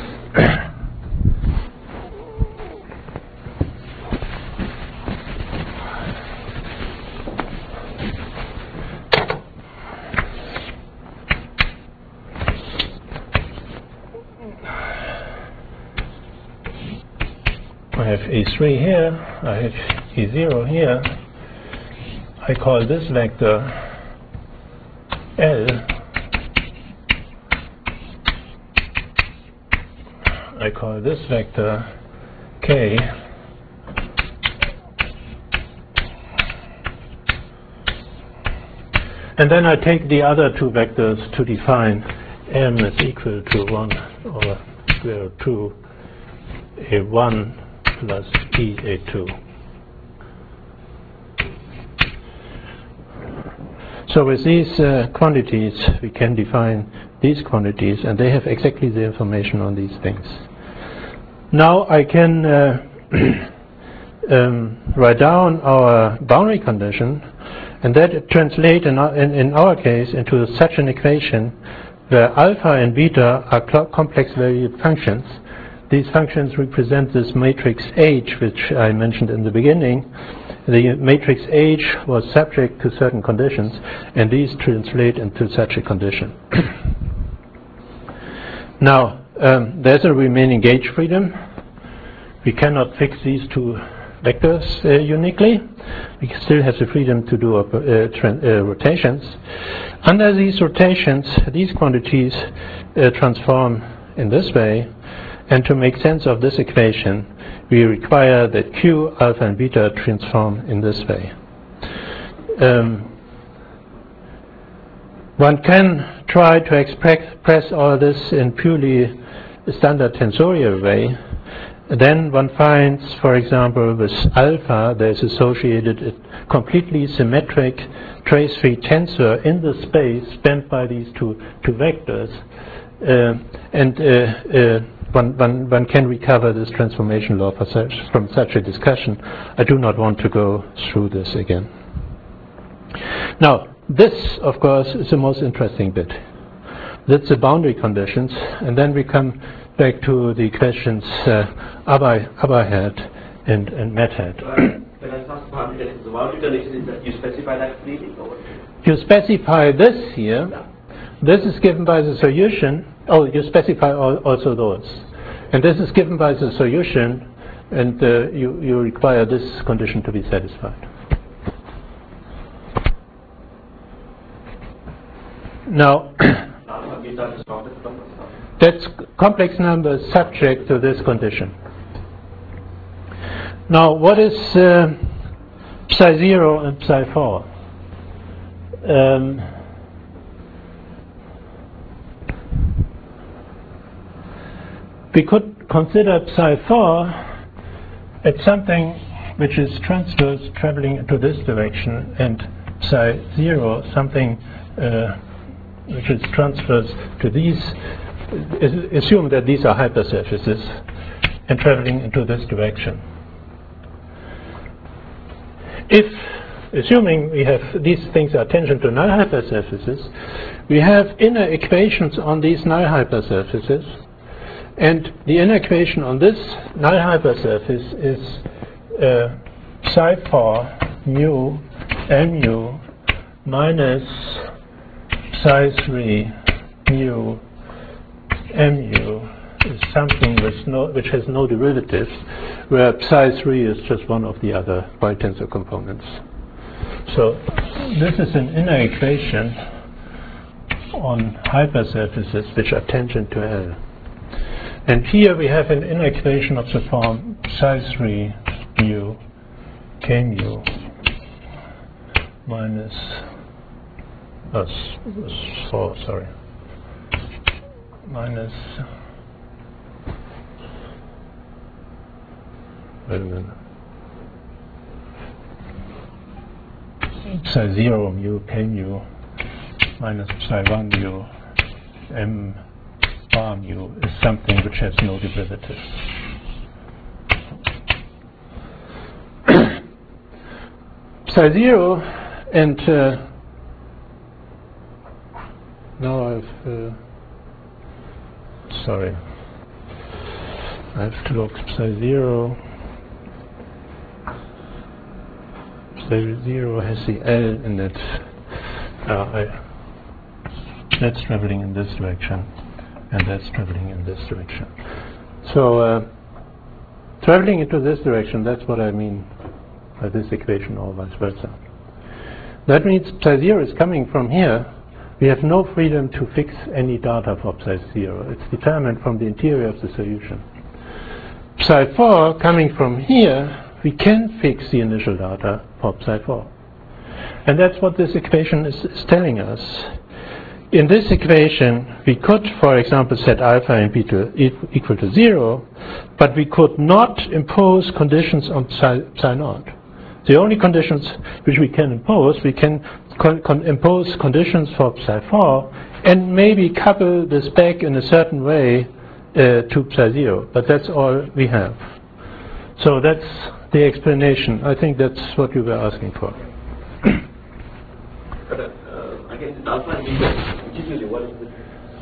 I have A three here, I have E zero here. I call this vector L. I call this vector K. And then I take the other two vectors to define M is equal to one over square root two A one plus E A two. So with these uh, quantities, we can define these quantities, and they have exactly the information on these things. Now I can uh, um, write down our boundary condition, and that translates in, in, in our case into such an equation where alpha and beta are complex valued functions. These functions represent this matrix H, which I mentioned in the beginning. The matrix H was subject to certain conditions, and these translate into such a condition. Now, um, there's a remaining gauge freedom. We cannot fix these two vectors uh, uniquely. We still have the freedom to do uh, uh, rotations. Under these rotations, these quantities uh, transform in this way, and to make sense of this equation, we require that Q, alpha, and beta transform in this way. Um, one can try to express all this in purely standard tensorial way. Then one finds, for example, with alpha, there's associated a completely symmetric trace-free tensor in the space spanned by these two, two vectors. Uh, and uh, uh, one, one, one can recover this transformation law for such, from such a discussion. I do not want to go through this again. Now, this, of course, is the most interesting bit. That's the boundary conditions, and then we come back to the questions uh, Abba, Abba had and, and Matt had. When I ask boundary conditions, the boundary condition is that you specify that freely? Or what? You specify this here. Yeah. This is given by the solution. Oh, you specify al also those. And this is given by the solution, and uh, you, you require this condition to be satisfied. Now, that's complex number subject to this condition. Now, what is uh, psi zero and psi four? Um, we could consider psi four as something which is transverse traveling into this direction, and psi zero something uh, which is transverse to these. Assume that these are hypersurfaces and traveling into this direction. If, assuming we have these things are tangent to null hypersurfaces, we have inner equations on these null hypersurfaces, and the inner equation on this null hypersurface is uh, psi four mu mu minus psi three mu mu is something which, no, which has no derivatives, where psi three is just one of the other bi-tensor components. So this is an inner equation on hypersurfaces which are tangent to L. And here we have an inner equation of the form psi three mu k mu minus uh, four, sorry. minus, wait a minute, psi zero mu k mu minus psi one mu m bar mu is something which has no derivative. Psi zero and uh, now I've uh, sorry, I have to look psi zero. Psi zero has the L in it. Uh, I, that's traveling in this direction, and that's traveling in this direction. So, uh, traveling into this direction, that's what I mean by this equation, or vice versa. That means psi zero is coming from here. We have no freedom to fix any data for psi zero. It's determined from the interior of the solution. Psi four coming from here, we can fix the initial data for psi four. And that's what this equation is, is telling us. In this equation, we could, for example, set alpha and beta equal to zero, but we could not impose conditions on psi, psi naught. The only conditions which we can impose, we can Con con impose conditions for psi four and maybe couple this back in a certain way uh, to psi zero, but that's all we have. So that's the explanation. I think that's what you were asking for. But uh, again, the alpha and beta, usually what is the?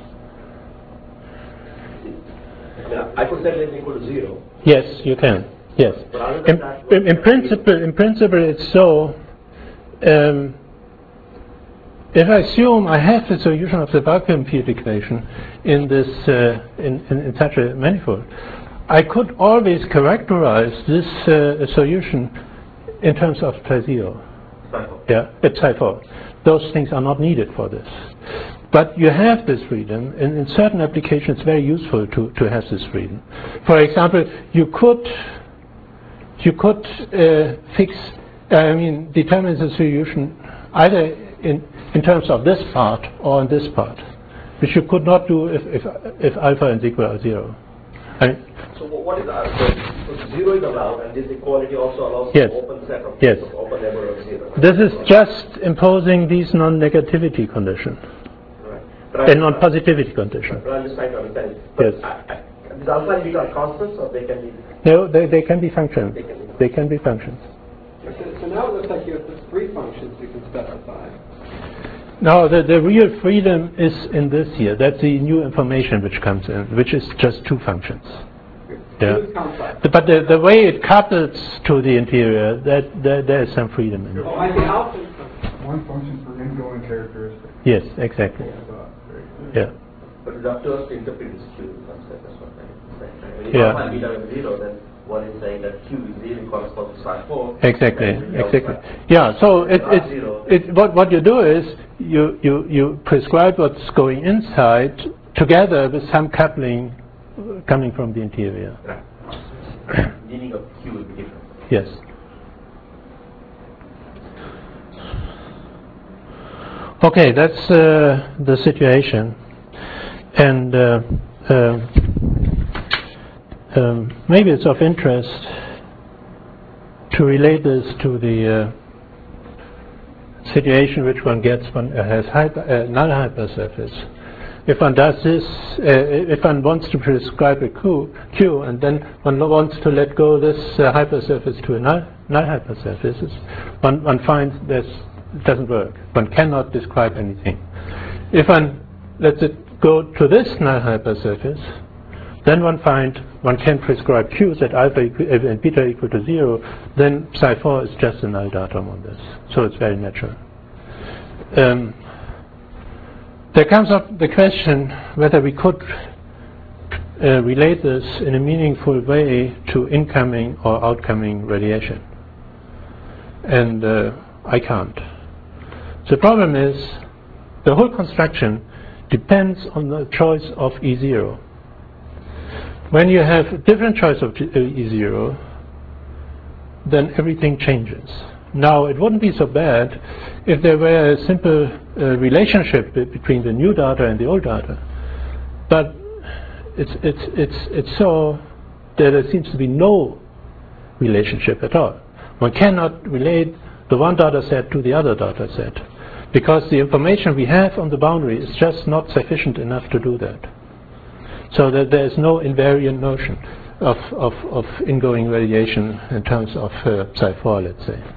I mean, I could set it equal to zero. Yes, you can. Yes. But other than In, that, in, in principle, in principle, it's so. Um, If I assume I have the solution of the vacuum field equation in this uh, in, in, in such a manifold, I could always characterize this uh, solution in terms of psi zero. Yeah, at psi four. Those things are not needed for this. But you have this freedom, and in certain applications it's very useful to, to have this freedom. For example, you could you could uh, fix, I mean, determine the solution either in, in terms of this part or in this part, which you could not do if, if, if alpha and equal are zero. I mean, so what is alpha? So zero is allowed, and this equality also allows yes. an open set of yes. of open neighborhood of zero. This is just imposing these non-negativity condition Right. and non-positivity condition. But I'm just trying to understand. But Yes. I, I, these alpha and beta are constants, or they can be? No, they, they can be functions. They can be. They can be functions. So, so now it looks like you have three functions you can specify. Now, the, the real freedom is in this here. That's the new information which comes in, which is just two functions. Yeah. Two complex. The- But the, the way it couples to the interior, that, that there is some freedom in it. Oh, I see alpha. One function for ingoing characteristics. Yes, exactly. Uh, very good. Yeah. But it's up to us to interpret this Q concept. That's what I'm saying. Right? When you Yeah. alpha and beta is zero, then one is saying that Q is really corresponds to psi four. Exactly, and the exactly. alpha. Yeah, so it, Not it, zero. it, what, what you do is you, you, you prescribe what's going inside together with some coupling uh, coming from the interior. Right. Meaning of Q will be different. Yes. Okay, that's uh, the situation. And uh, uh, um, maybe it's of interest to relate this to the uh, situation which one gets when uh, has hyper, uh, null hypersurface. If one does this, uh, if one wants to prescribe a Q, Q, and then one wants to let go this uh, hypersurface to a null, null hypersurface, one, one finds this doesn't work. One cannot describe anything. If one lets it go to this null hypersurface, then one finds one can prescribe Qs at alpha equi and beta equal to zero, then psi four is just a null datum on this. So it's very natural. Um, there comes up the question whether we could uh, relate this in a meaningful way to incoming or outcoming radiation. And uh, I can't. The problem is the whole construction depends on the choice of E zero. When you have a different choice of E zero, then everything changes. Now, it wouldn't be so bad if there were a simple uh, relationship be between the new data and the old data. But it's, it's, it's, it's so that there seems to be no relationship at all. One cannot relate the one data set to the other data set, because the information we have on the boundary is just not sufficient enough to do that. So that there is no invariant notion of, of, of ingoing radiation in terms of uh, psi four, let's say.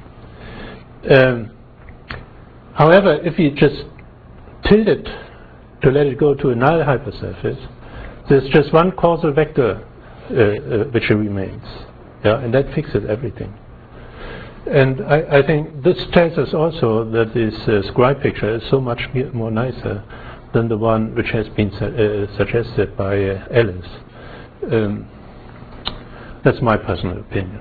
Um, however, if you just tilt it to let it go to a null hypersurface, there's just one causal vector uh, uh, which remains, yeah, and that fixes everything. And I, I think this tells us also that this uh, scribe picture is so much more nicer than the one which has been su uh, suggested by uh, Ellis. Um, that's my personal opinion.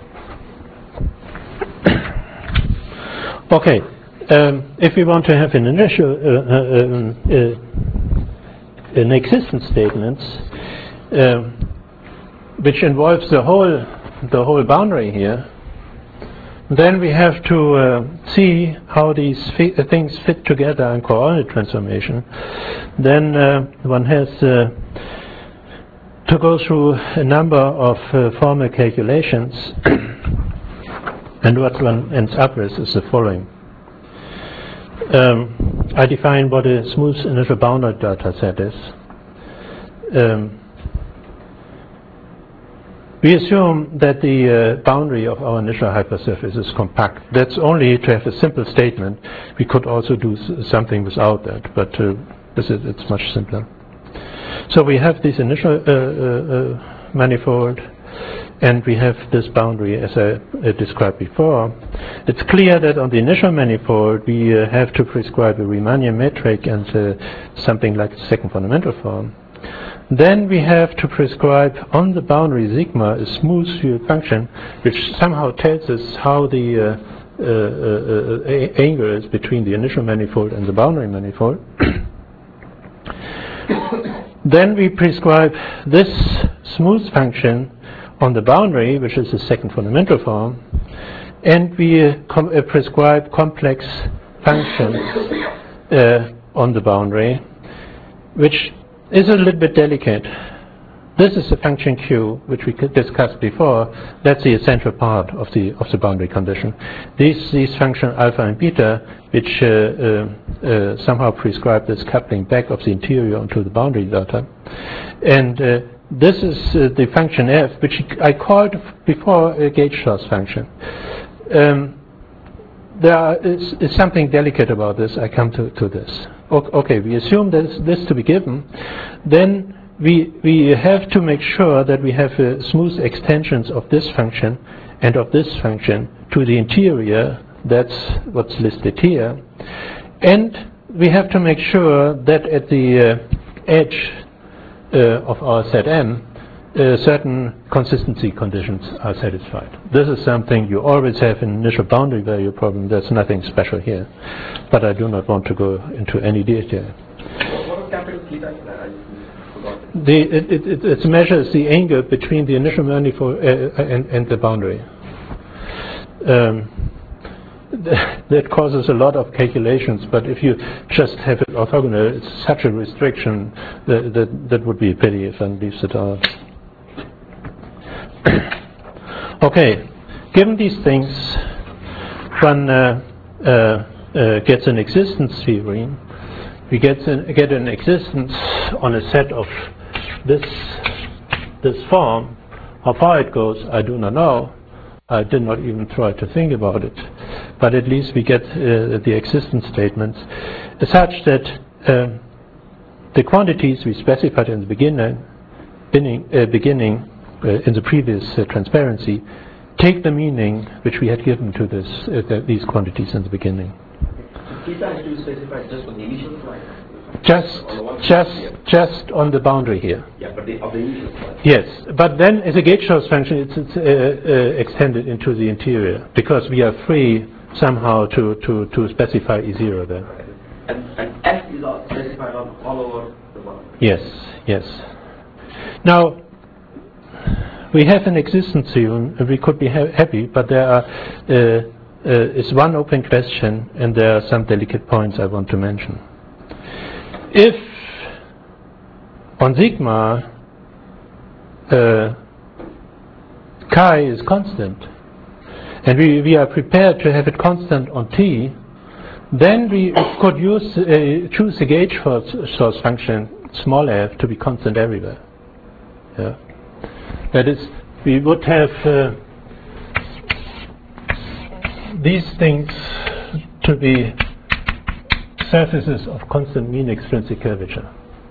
Okay, um, if we want to have an initial, uh, uh, um, uh, an existence statement um, which involves the whole, the whole boundary here, then we have to uh, see how these fi uh, things fit together in coordinate transformation. Then uh, one has uh, to go through a number of uh, formal calculations, and what one ends up with is the following. Um, I define what a smooth initial boundary data set is. Um, We assume that the uh, boundary of our initial hypersurface is compact. That's only to have a simple statement. We could also do s something without that, but uh, this is, it's much simpler. So we have this initial uh, uh, uh, manifold, and we have this boundary as I uh, described before. It's clear that on the initial manifold we uh, have to prescribe a Riemannian metric and uh, something like the second fundamental form. Then we have to prescribe on the boundary sigma a smooth field function, which somehow tells us how the uh, uh, uh, angle is between the initial manifold and the boundary manifold. Then we prescribe this smooth function on the boundary, which is the second fundamental form, and we uh, com uh, prescribe complex functions uh, on the boundary, which is a little bit delicate. This is the function Q, which we discussed before. That's the essential part of the of the boundary condition. These these functions alpha and beta, which uh, uh, uh, somehow prescribe this coupling back of the interior onto the boundary data, and uh, this is uh, the function f, which I called before a gauge-source function. Um, there are, is, is something delicate about this. I come to, to this. O okay, we assume this, this to be given. Then we, we have to make sure that we have uh, smooth extensions of this function and of this function to the interior. That's what's listed here. And we have to make sure that at the uh, edge uh, of our set M, Uh, certain consistency conditions are satisfied. This is something you always have in initial boundary value problem. There's nothing special here, but I do not want to go into any detail. What is capital theta? I forgot. The, it, it, it, it measures the angle between the initial manifold uh, and, and the boundary. Um, that causes a lot of calculations, but if you just have it orthogonal, it's such a restriction that, that, that would be a pity if one leaves it out. Okay, given these things, one uh, uh, uh, gets an existence theory. We get an, get an existence on a set of this this form. How far it goes, I do not know. I did not even try to think about it. But at least we get uh, the existence statements such that uh, the quantities we specified in the beginning, beginning, uh, beginning Uh, in the previous uh, transparency, take the meaning which we had given to this, uh, the, these quantities in the beginning. Theta has to be specified just on the initial slide. Just, just, just on the boundary here. Yeah, but the, of the initial slide. Yes, but then as a gauge-source function, it's, it's uh, uh, extended into the interior because we are free somehow to to to specify E zero there. And, and F is all specified on all over the boundary. Yes, yes. Now, we have an existence here, and we could be ha happy, but there are uh, uh, is one open question, and there are some delicate points I want to mention. If on sigma uh, chi is constant, and we, we are prepared to have it constant on t, then we could use uh, choose a gauge source function small f to be constant everywhere. Yeah. That is, we would have uh, these things to be surfaces of constant mean extrinsic curvature.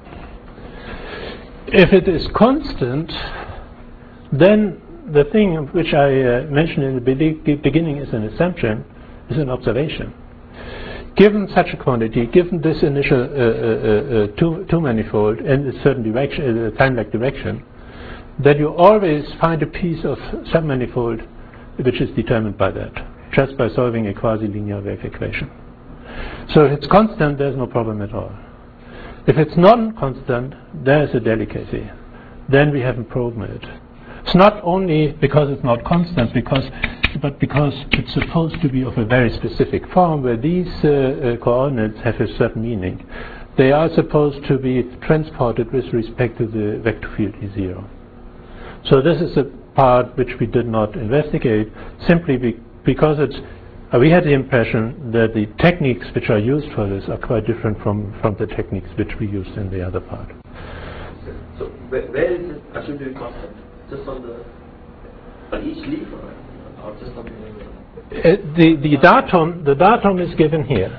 If it is constant, then the thing which I uh, mentioned in the be beginning is an assumption, is an observation. Given such a quantity, given this initial uh, uh, uh, two, two manifold and a certain direction, uh, time-like direction, that you always find a piece of submanifold which is determined by that, just by solving a quasi-linear wave equation. So if it's constant, there's no problem at all. If it's non-constant, there's a delicacy. Then we haven't proven it. It's not only because it's not constant, because, but because it's supposed to be of a very specific form where these uh, uh, coordinates have a certain meaning. They are supposed to be transported with respect to the vector field E zero. So this is a part which we did not investigate, simply be because it's, uh, we had the impression that the techniques which are used for this are quite different from, from the techniques which we used in the other part. So where, where is it assumed to be constant? Just on the, on each leaf or, or just on the... Uh, the, the datum, the datum is given here.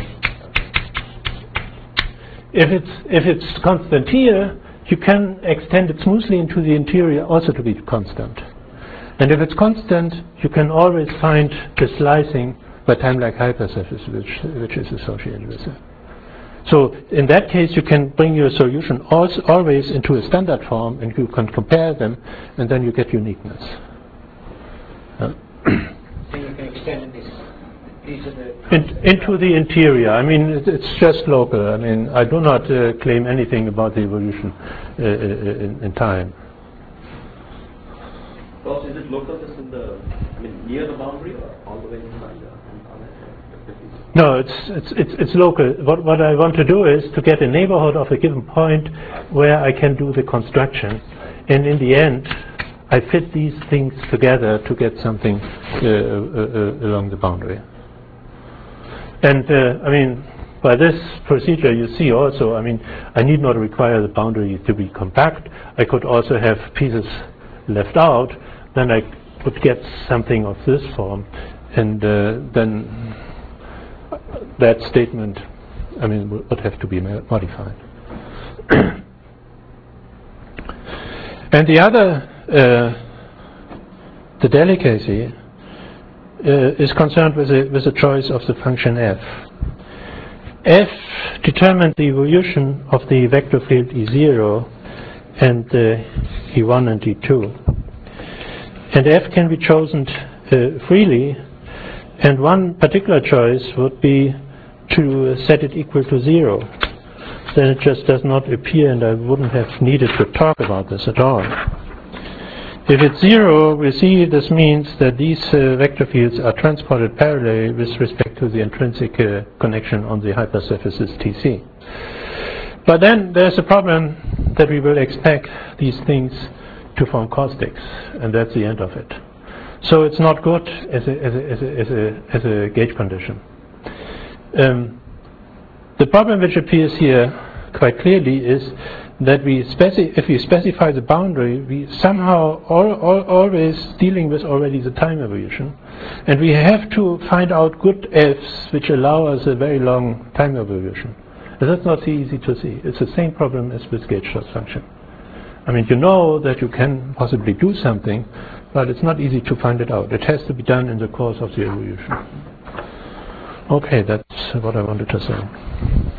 If it's, if it's constant here, you can extend it smoothly into the interior also to be constant. And if it's constant, you can always find the slicing by time-like hypersurface which, which is associated with it. So in that case, you can bring your solution also always into a standard form, and you can compare them, and then you get uniqueness. Uh, So you can extend these, these are the... in, into the interior. I mean, it, it's just local. I mean, I do not uh, claim anything about the evolution uh, in, in time. Also, is it local just in the, I mean, near the boundary or all the way inside the, on that? No, it's, it's, it's, it's local. What, what I want to do is to get a neighborhood of a given point where I can do the construction. And in the end, I fit these things together to get something uh, uh, uh, along the boundary. And, uh, I mean, by this procedure, you see also, I mean, I need not require the boundary to be compact. I could also have pieces left out. Then I would get something of this form. And uh, then that statement, I mean, would have to be modified. And the other, uh, the delicacy, uh, is concerned with the, with the choice of the function f. F determined the evolution of the vector field E zero and uh, E one and E two. And f can be chosen uh, freely, and one particular choice would be to uh, set it equal to zero. Then it just does not appear, and I wouldn't have needed to talk about this at all. If it's zero, we see this means that these uh, vector fields are transported parallelly with respect to the intrinsic uh, connection on the hypersurfaces T C. But then there's a problem that we will expect these things to form caustics, and that's the end of it. So it's not good as a, as a, as a, as a, as a gauge condition. Um, the problem which appears here quite clearly is that we speci if we specify the boundary, we somehow all, all, always dealing with already the time evolution, and we have to find out good f's which allow us a very long time evolution. And that's not so easy to see. It's the same problem as with gauge loss function. I mean, you know that you can possibly do something, but it's not easy to find it out. It has to be done in the course of the evolution. Okay, that's what I wanted to say.